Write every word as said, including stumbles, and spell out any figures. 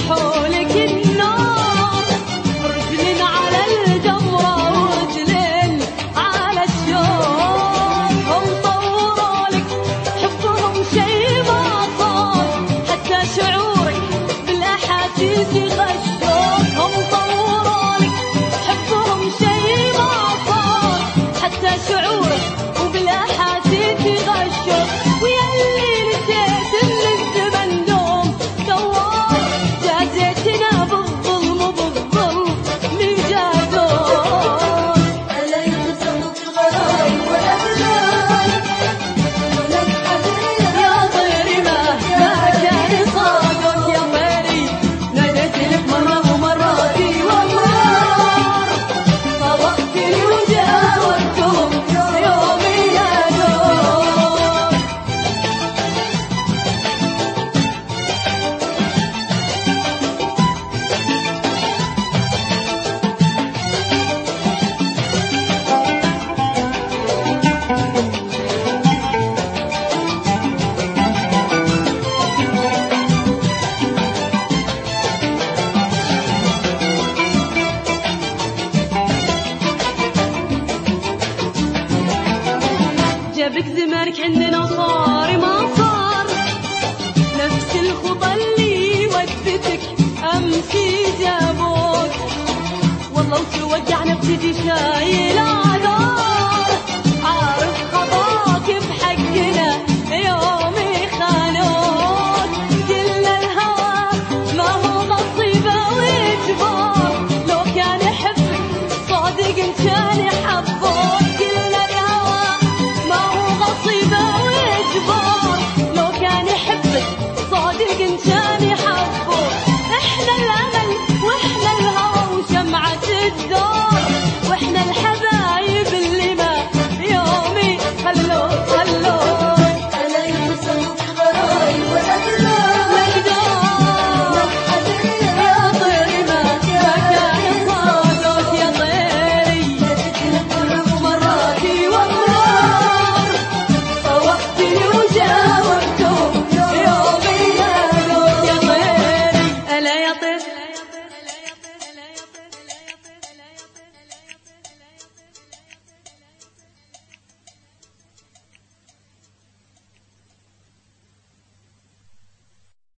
حولك النار، رجل على الجمرة ورجل على الشوق، هم طوروا لك حبهم شي ما صار، حتى شعورك بالأحاسيس يغشوك، هم طوروا لك حبهم شي ما صار، حتى شعورك وبالأحاسيس يغشوك، وياللي نسيت من الزمن دوم دوار، جازيتنا بالظلم وبالظلم من جازوك. ألا يتصدق الغرام والأبدان ولك حزين يا طيري ما ما كان صادق، يا طيري ناديت لك مرة ومراتي والله، طوقتني وجاوبتهم يومي نادوك. جابك زمانك عندنا صار ما صار، نفس الخطى اللي ودتك امسي جابوك، والله وتوجع نفسي شايل عذاب،